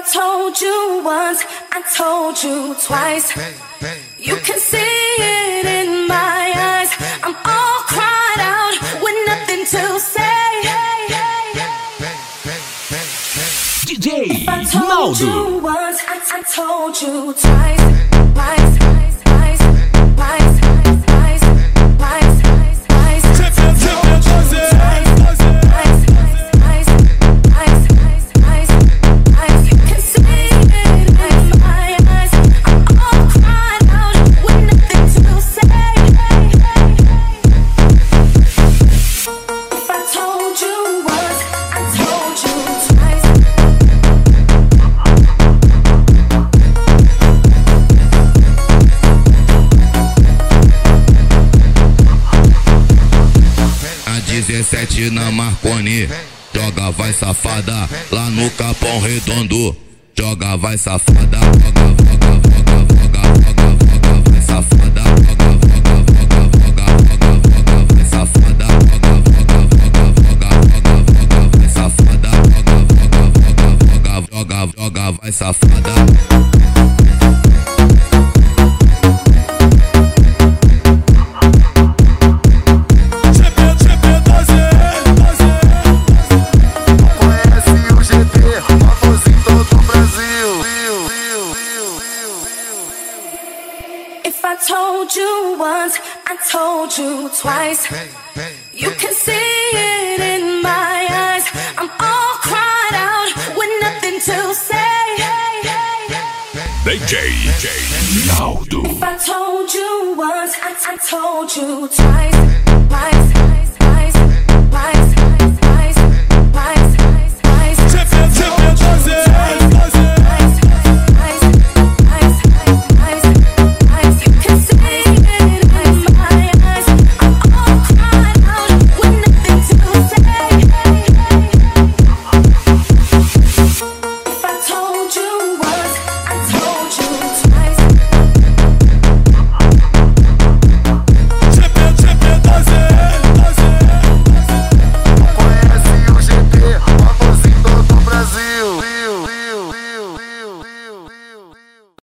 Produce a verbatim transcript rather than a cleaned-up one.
I told you once, I told you twice. You can see it in my eyes. I'm all cried out with nothing to say. D J If I told Naldo. you once, I, I told you twice. Twice, twice, twice, twice, twice, twice, twice. I told you twice. dezessete na Marconi, joga vai safada, lá no Capão Redondo, joga vai safada, joga, joga, joga, joga, joga, joga, vai safada, joga, joga, joga, joga, joga, joga, vai safada, joga, joga, joga, joga, joga, joga, vai safada, joga, joga, joga, joga, joga, joga, vai safada. If I told you once, I told you twice. You can see it in my eyes. I'm all cried out with nothing to say. D J Naldo. If I told you once, I, I told you twice. Twice, twice, twice, twice.